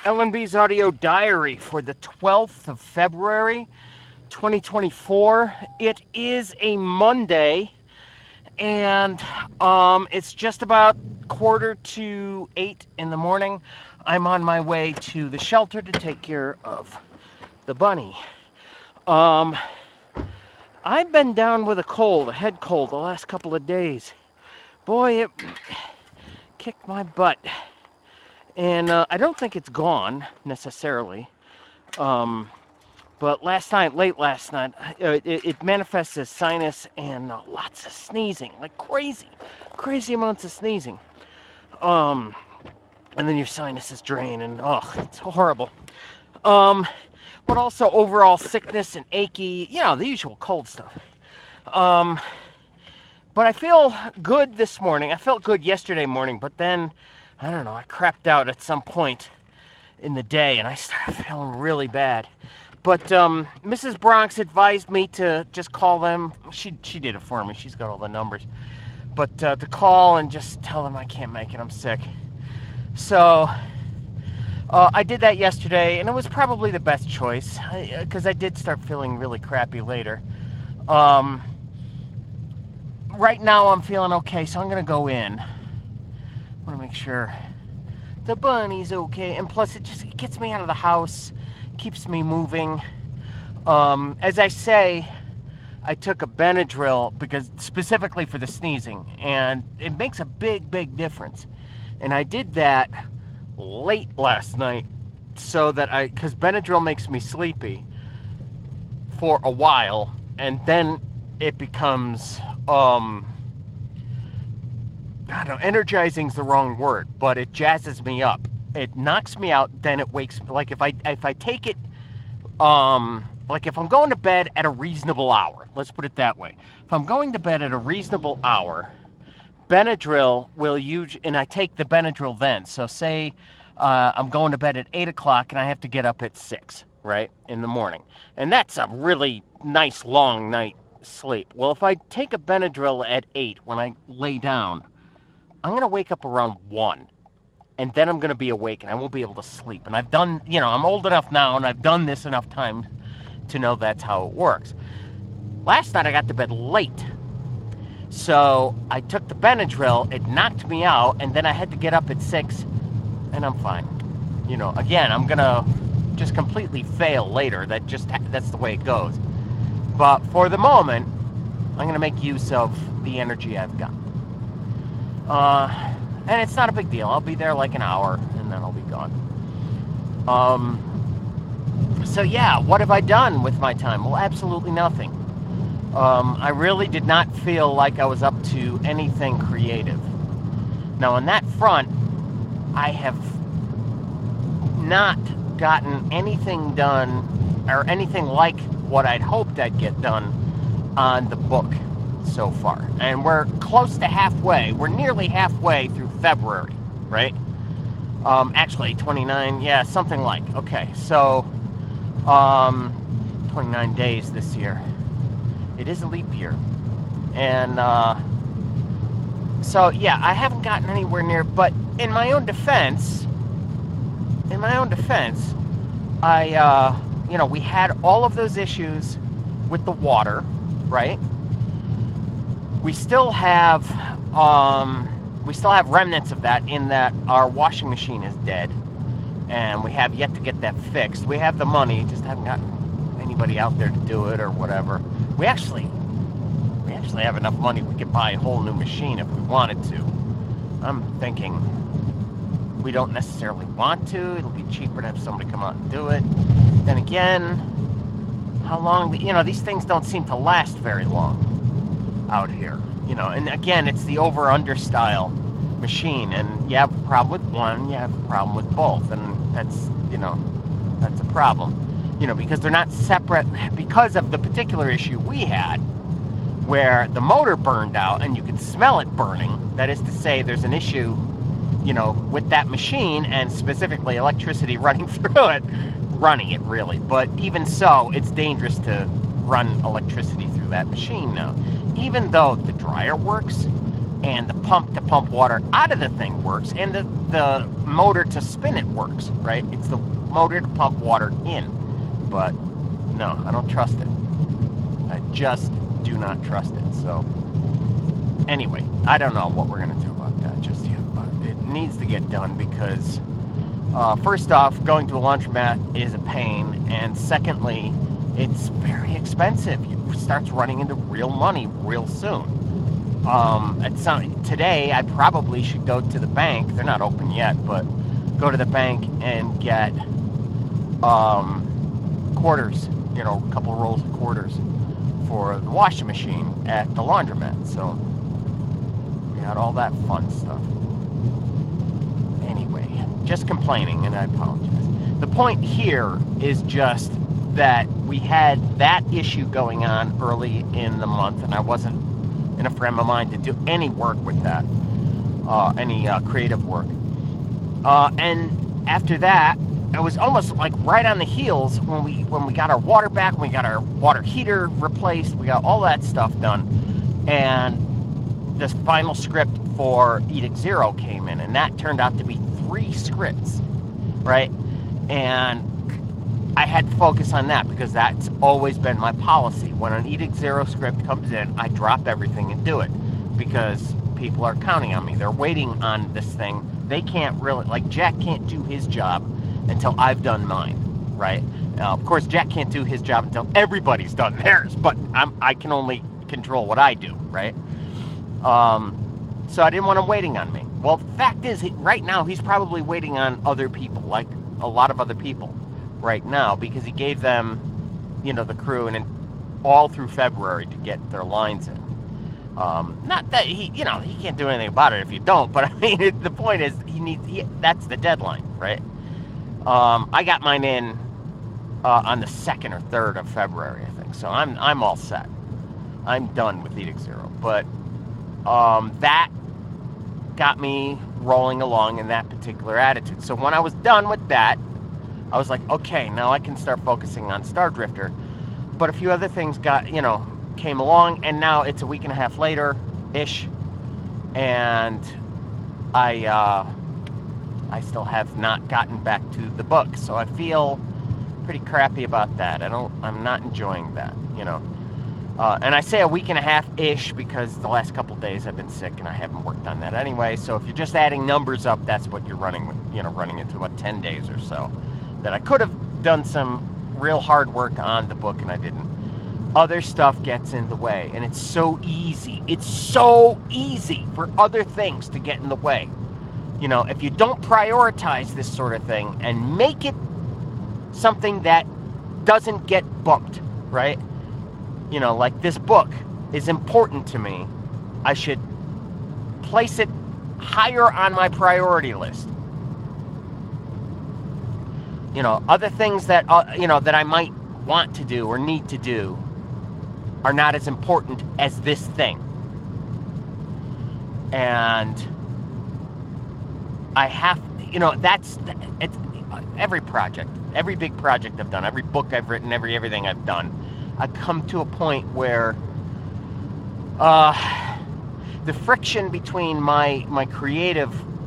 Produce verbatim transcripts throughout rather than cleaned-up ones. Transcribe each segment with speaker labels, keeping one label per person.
Speaker 1: L N B's audio diary for the twelfth of February, twenty twenty-four. It is a Monday, and um, it's just about quarter to eight in the morning. I'm on my way to the shelter to take care of the bunny. Um, I've been down with a cold, a head cold, the last couple of days. Boy, it kicked my butt. And uh, I don't think it's gone necessarily. Um, but last night, late last night, uh, it, it manifests as sinus and uh, lots of sneezing, like crazy, crazy amounts of sneezing. Um, and then your sinuses drain, and oh, it's horrible. Um, but also overall sickness and achy, you know, the usual cold stuff. Um, but I feel good this morning. I felt good yesterday morning, but then I don't know, I crapped out at some point in the day and I started feeling really bad. But um, Missus Bronx advised me to just call them. She she did it for me. She's got all the numbers. But uh, to call and just tell them I can't make it. I'm sick. So uh, I did that yesterday, and it was probably the best choice because I, I did start feeling really crappy later. Um, right now I'm feeling okay, so I'm gonna go in. I want to make sure the bunny's okay, and plus it just it gets me out of the house, keeps me moving. Um, as I say, I took a Benadryl because specifically for the sneezing, and it makes a big, big difference. And I did that late last night so that I, because Benadryl makes me sleepy for a while, and then it becomes, um, I don't know, energizing's the wrong word, but it jazzes me up. It knocks me out, then it wakes me. Like if I if I take it, um, like if I'm going to bed at a reasonable hour, let's put it that way. If I'm going to bed at a reasonable hour, Benadryl will use, and I take the Benadryl then. So say uh, I'm going to bed at eight o'clock and I have to get up at six, right, in the morning, and that's a really nice long night sleep. Well, if I take a Benadryl at eight when I lay down, I'm going to wake up around one, and then I'm going to be awake, and I won't be able to sleep. And I've done, you know, I'm old enough now, and I've done this enough times to know that's how it works. Last night I got to bed late, so I took the Benadryl, it knocked me out, and then I had to get up at six, and I'm fine. You know, again, I'm going to just completely fail later. That just, that's the way it goes. But for the moment, I'm going to make use of the energy I've got. Uh, and it's not a big deal. I'll be there like an hour, and then I'll be gone. Um, so yeah, what have I done with my time? Well, absolutely nothing. Um, I really did not feel like I was up to anything creative. Now, on that front, I have not gotten anything done, or anything like what I'd hoped I'd get done on the book so far. And we're close to halfway. We're nearly halfway through February, right? Um, actually, twenty-nine, yeah, something like. Okay, so um, twenty-nine days this year. It is a leap year. And uh, so, yeah, I haven't gotten anywhere near, but in my own defense, in my own defense, I, uh, you know, we had all of those issues with the water, right? We still have, um, we still have remnants of that in that our washing machine is dead, and we have yet to get that fixed. We have the money, just haven't gotten anybody out there to do it or whatever. We actually, we actually have enough money. We could buy a whole new machine if we wanted to. I'm thinking we don't necessarily want to. It'll be cheaper to have somebody come out and do it. Then again, how long? You know, these things don't seem to last very long out here, you know, and again, it's the over-under style machine, and you have a problem with one, you have a problem with both, and that's, you know, that's a problem, you know, because they're not separate, because of the particular issue we had, where the motor burned out, and you could smell it burning. That is to say, there's an issue, you know, with that machine, and specifically electricity running through it, running it really, but even so, it's dangerous to run electricity through that machine now. Even though the dryer works, and the pump to pump water out of the thing works, and the, the motor to spin it works, right? It's the motor to pump water in. But no, I don't trust it. I just do not trust it. So anyway, I don't know what we're going to do about that just yet, but it needs to get done because uh, first off, going to a laundromat is a pain, and secondly, it's very expensive. It starts running into real money real soon. Um, at some, today, I probably should go to the bank. They're not open yet, but go to the bank and get um, quarters, you know, a couple rolls of quarters for the washing machine at the laundromat. So we got all that fun stuff. Anyway, just complaining, and I apologize. The point here is just that we had that issue going on early in the month, and I wasn't in a frame of mind to do any work with that, uh, any uh, creative work. Uh, and after that, it was almost like right on the heels when we when we got our water back, when we got our water heater replaced, we got all that stuff done, and this final script for Edict Zero came in, and that turned out to be three scripts, right? And I had to focus on that because that's always been my policy. When an Edict Zero script comes in, I drop everything and do it because people are counting on me. They're waiting on this thing. They can't really, like Jack can't do his job until I've done mine, right? Now, of course, Jack can't do his job until everybody's done theirs, but I'm, I can only control what I do, right? Um, so I didn't want him waiting on me. Well, the fact is, he, right now, he's probably waiting on other people, like a lot of other people right now, because he gave them, you know, the crew and all through February to get their lines in. Um, not that he, you know, he can't do anything about it if you don't, but I mean, it, the point is, he needs, he, that's the deadline, right? Um, I got mine in uh, on the second or third of February, I think, so I'm, I'm all set. I'm done with Edict Zero, but um, that got me rolling along in that particular attitude. So when I was done with that, I was like, okay, now I can start focusing on Star Drifter. But a few other things got, you know, came along, and now it's a week and a half later-ish, and I, uh, I still have not gotten back to the book. So I feel pretty crappy about that. I don't, I'm not enjoying that, you know. Uh, and I say a week and a half-ish because the last couple days I've been sick and I haven't worked on that anyway. So if you're just adding numbers up, that's what you're running with, you know, running into about ten days or so. That I could have done some real hard work on the book and I didn't. Other stuff gets in the way, and it's so easy. It's so easy for other things to get in the way. You know, if you don't prioritize this sort of thing and make it something that doesn't get bumped, right? You know, like this book is important to me. I should place it higher on my priority list. You know, other things that, uh, you know, that I might want to do or need to do are not as important as this thing. And I have, you know, that's, it's every project, every big project I've done, every book I've written, every everything I've done, I've come to a point where uh, the friction between my, my creative,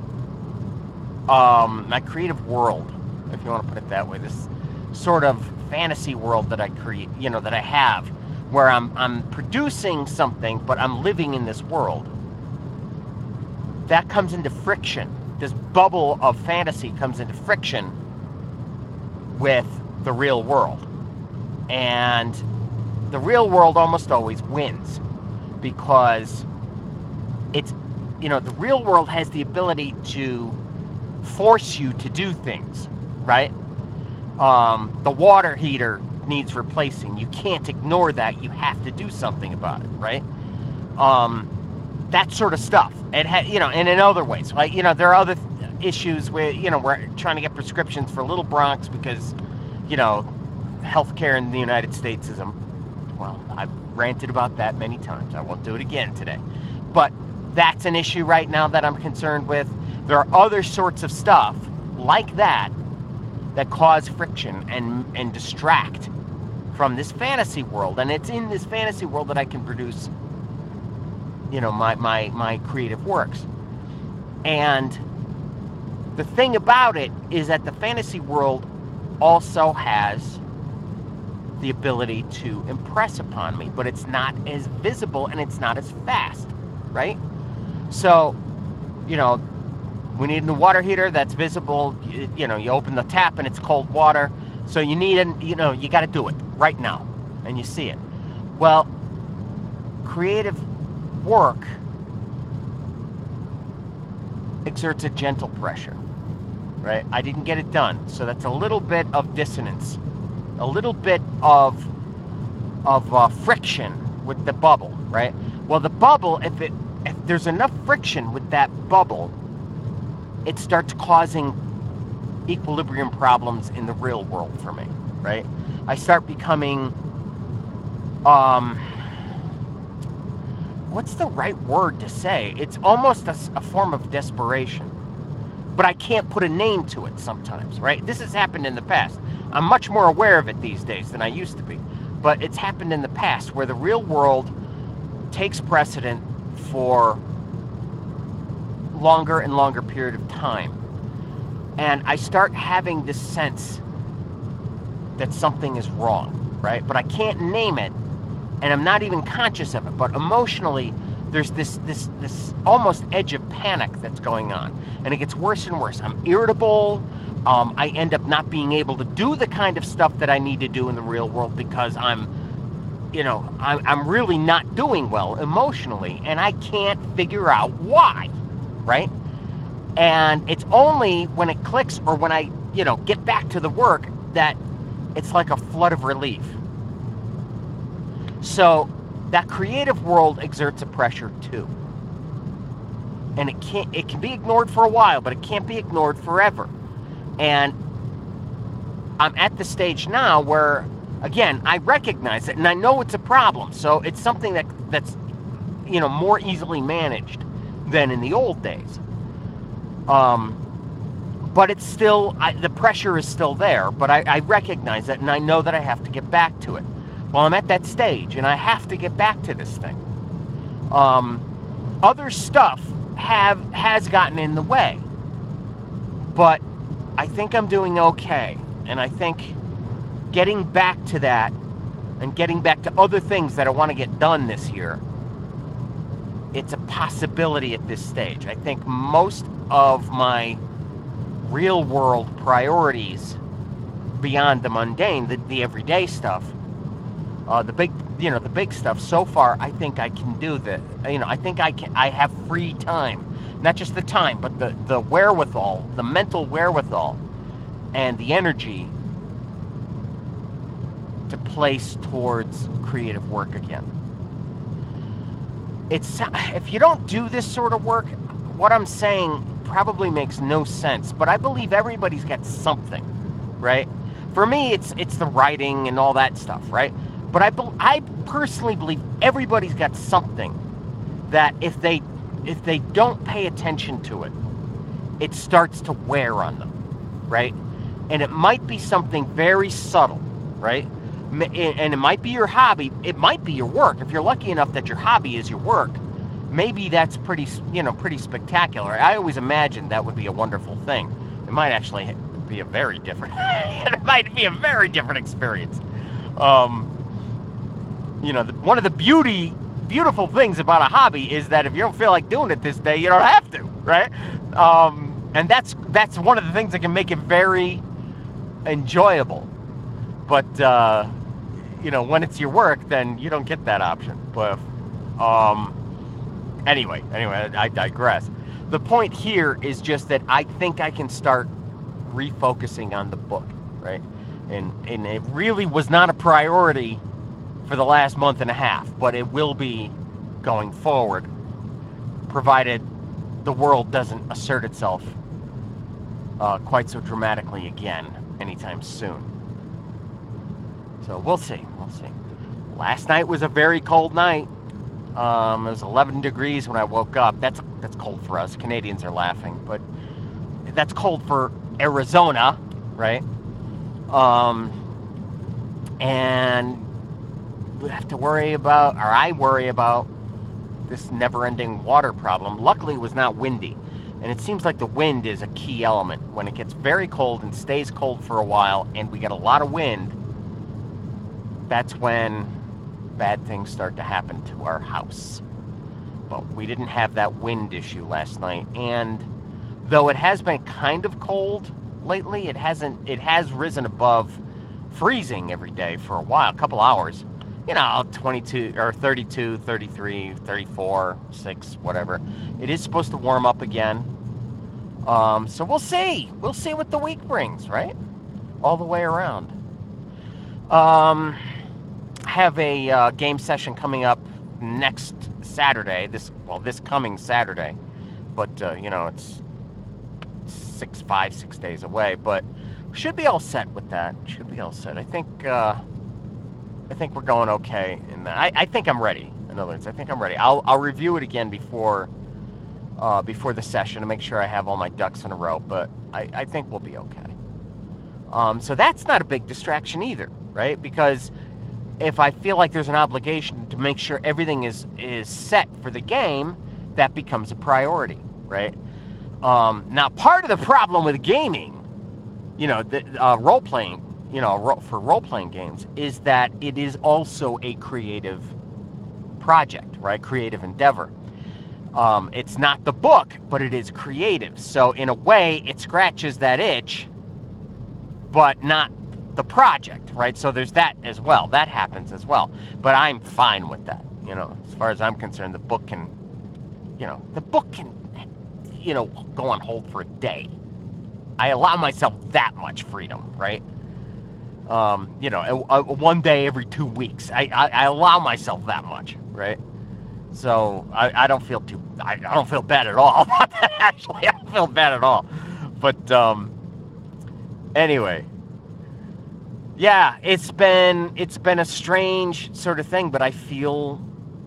Speaker 1: um, my creative world, if you want to put it that way, this sort of fantasy world that I create, you know, that I have, where I'm I'm producing something, but I'm living in this world. That comes into friction. This bubble of fantasy comes into friction with the real world. And the real world almost always wins because it's, you know, the real world has the ability to force you to do things. Right? Um, the water heater needs replacing. You can't ignore that. You have to do something about it, right? Um, that sort of stuff. It ha- you know, and in other ways, like, you know, there are other th- issues where, you know, we're trying to get prescriptions for Little Bronx because, you know, healthcare in the United States is a, well, I've ranted about that many times. I won't do it again today. But that's an issue right now that I'm concerned with. There are other sorts of stuff like that that cause friction and, and distract from this fantasy world. And it's in this fantasy world that I can produce you know, my, my, my creative works. And the thing about it is that the fantasy world also has the ability to impress upon me, but it's not as visible and it's not as fast, right? So, you know, we need a new water heater that's visible. You, you know, you open the tap and it's cold water. So you need, an, you know, you got to do it right now, and you see it. Well, creative work exerts a gentle pressure, right? I didn't get it done, so that's a little bit of dissonance, a little bit of of uh, friction with the bubble, right? Well, the bubble, if it if there's enough friction with that bubble, it starts causing equilibrium problems in the real world for me, right? I start becoming, um, what's the right word to say? It's almost a, a form of desperation, but I can't put a name to it sometimes, right? This has happened in the past. I'm much more aware of it these days than I used to be, but it's happened in the past where the real world takes precedent for longer and longer period of time. And I start having this sense that something is wrong, right? But I can't name it, and I'm not even conscious of it. But emotionally, there's this this this almost edge of panic that's going on, and it gets worse and worse. I'm irritable. Um, I end up not being able to do the kind of stuff that I need to do in the real world because I'm, you know, I'm, I'm really not doing well emotionally, and I can't figure out why, right? And it's only when it clicks or when I, you know, get back to the work that it's like a flood of relief. So that creative world exerts a pressure too. And it can't, it can be ignored for a while, but it can't be ignored forever. And I'm at the stage now where, again, I recognize it and I know it's a problem. So it's something that that's, you know, more easily managed than in the old days. Um, but it's still, I, the pressure is still there, but I, I recognize it and I know that I have to get back to it. Well, I'm at that stage and I have to get back to this thing. Um, other stuff have has gotten in the way, but I think I'm doing okay. And I think getting back to that and getting back to other things that I want to get done this year, it's a possibility at this stage. I think most of my real world priorities beyond the mundane, the, the everyday stuff, uh, the big, you know, the big stuff so far, I think I can do that. You know, I think I can, I have free time, not just the time, but the, the wherewithal, the mental wherewithal and the energy to place towards creative work again. It's, if you don't do this sort of work, what I'm saying probably makes no sense, but I believe everybody's got something, right? For me, it's it's the writing and all that stuff, right? But I, I personally believe everybody's got something that if they if they don't pay attention to it, it starts to wear on them, right? And it might be something very subtle, right? And it might be your hobby. It might be your work. If you're lucky enough that your hobby is your work, maybe that's pretty, you know, pretty spectacular. I always imagined that would be a wonderful thing. It might actually be a very different, it might be a very different experience. Um, you know, the, one of the beauty, beautiful things about a hobby is that if you don't feel like doing it this day, you don't have to, right? Um, and that's that's one of the things that can make it very enjoyable. But uh, you know, when it's your work, then you don't get that option. But um, anyway, anyway, I digress. The point here is just that I think I can start refocusing on the book, right? And and it really was not a priority for the last month and a half, but it will be going forward, provided the world doesn't assert itself uh, quite so dramatically again anytime soon. So we'll see, we'll see. Last night was a very cold night. Um, it was eleven degrees when I woke up. That's that's cold for us. Canadians are laughing, but that's cold for Arizona, right? Um, and we have to worry about, or I worry about, this never-ending water problem. Luckily, it was not windy. And it seems like the wind is a key element. When it gets very cold and stays cold for a while and we get a lot of wind, that's when bad things start to happen to our house. But we didn't have that wind issue last night. And though it has been kind of cold lately, it hasn't, it has risen above freezing every day for a while, a couple hours. You know, twenty-two or thirty-two, thirty-three, thirty-four, six, whatever. It is supposed to warm up again. Um, so we'll see. We'll see what the week brings, right? All the way around. Um, have a uh, game session coming up next Saturday. This well, this coming Saturday, but uh, you know, it's six, five, six days away. But should be all set with that. Should be all set. I think. Uh, I think we're going okay in that. I, I think I'm ready. In other words, I think I'm ready. I'll I'll review it again before uh, before the session to make sure I have all my ducks in a row. But I, I think we'll be okay. Um, so that's not a big distraction either, right? Because if I feel like there's an obligation to make sure everything is is set for the game, that becomes a priority, right? Um, now, part of the problem with gaming, you know, the uh, role playing. You know, for role-playing games, is that it is also a creative project, right? Creative endeavor. Um, it's not the book, but it is creative. So in a way, it scratches that itch, but not the project, right? So there's that as well. That happens as well. But I'm fine with that. You know, as far as I'm concerned, the book can, you know, the book can, you know, go on hold for a day. I allow myself that much freedom, right? Um, you know, a, a, one day every two weeks. I, I, I allow myself that much, right? So I, I don't feel too, I, I don't feel bad at all about that, actually. I don't feel bad at all. But um, anyway, yeah, it's been, it's been a strange sort of thing, but I feel,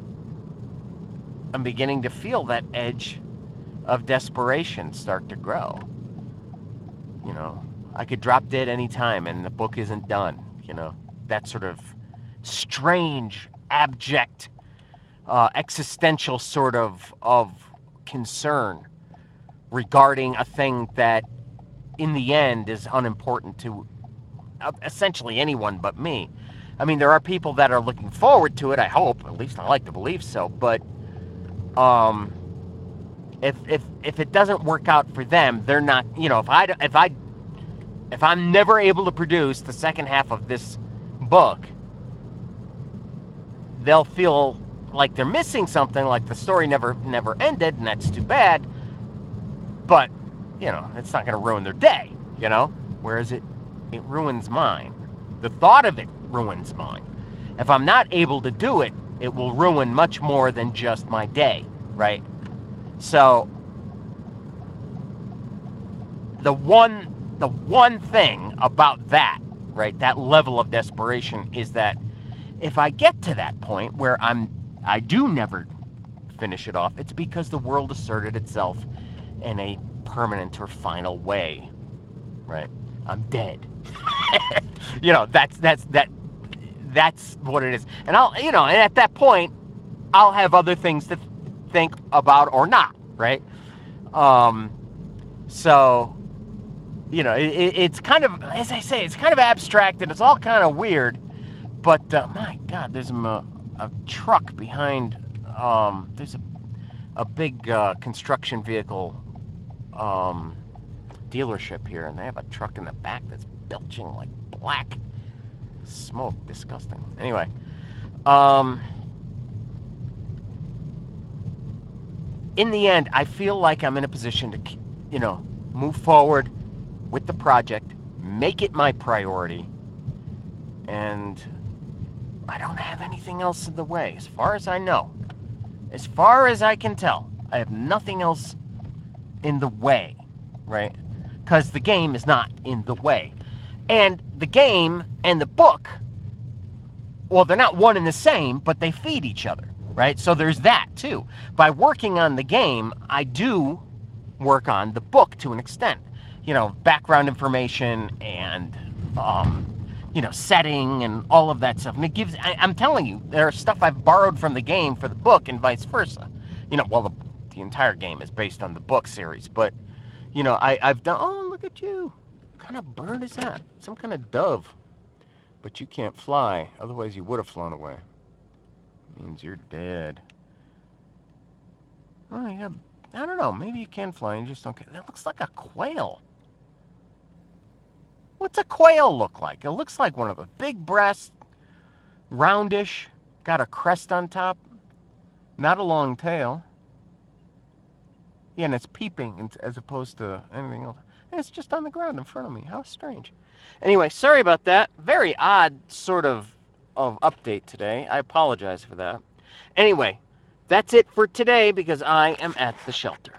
Speaker 1: I'm beginning to feel that edge of desperation start to grow, you know. I could drop dead any time and the book isn't done, you know. That sort of strange, abject, uh, existential sort of of concern regarding a thing that in the end is unimportant to uh, essentially anyone but me. I mean, there are people that are looking forward to it, I hope. At least I like to believe so. But um, if if if it doesn't work out for them, they're not, you know, if I, if I If I'm never able to produce the second half of this book, they'll feel like they're missing something, like the story never never ended, and that's too bad. But, you know, it's not going to ruin their day, you know? Whereas it, it ruins mine. The thought of it ruins mine. If I'm not able to do it, it will ruin much more than just my day, right? So, the one... The one thing about that, right, that level of desperation is that if I get to that point where I'm, I do never finish it off, it's because the world asserted itself in a permanent or final way, right? I'm dead. You know, that's, that's, that, that's what it is. And I'll, you know, and at that point, I'll have other things to think about or not, right? Um, so... You know, it, it's kind of, as I say, it's kind of abstract and it's all kind of weird. But, uh, my God, there's a, a truck behind, um, there's a, a big uh, construction vehicle um, dealership here. And they have a truck in the back that's belching like black smoke. Disgusting. Anyway. Um, in the end, I feel like I'm in a position to, you know, move forward with the project, make it my priority, and I don't have anything else in the way, as far as I know. As far as I can tell, I have nothing else in the way, right? Because the game is not in the way. And the game and the book, well, they're not one and the same, but they feed each other, right? So there's that, too. By working on the game, I do work on the book to an extent. You know, background information and um, you know, setting and all of that stuff. And it gives, I, I'm telling you, there's stuff I've borrowed from the game for the book and vice versa. You know, well, the, the entire game is based on the book series, but, you know, I, I've done, oh, look at you. What kind of bird is that? Some kind of dove. But you can't fly, otherwise you would have flown away. It means you're dead. Oh, yeah, I don't know, maybe you can fly, you just don't get, that looks like a quail. What's a quail look like? It looks like one of the big breasts, roundish, got a crest on top, not a long tail. Yeah, and it's peeping as opposed to anything else. And it's just on the ground in front of me. How strange. Anyway, sorry about that. Very odd sort of, of update today. I apologize for that. Anyway, that's it for today because I am at the shelter.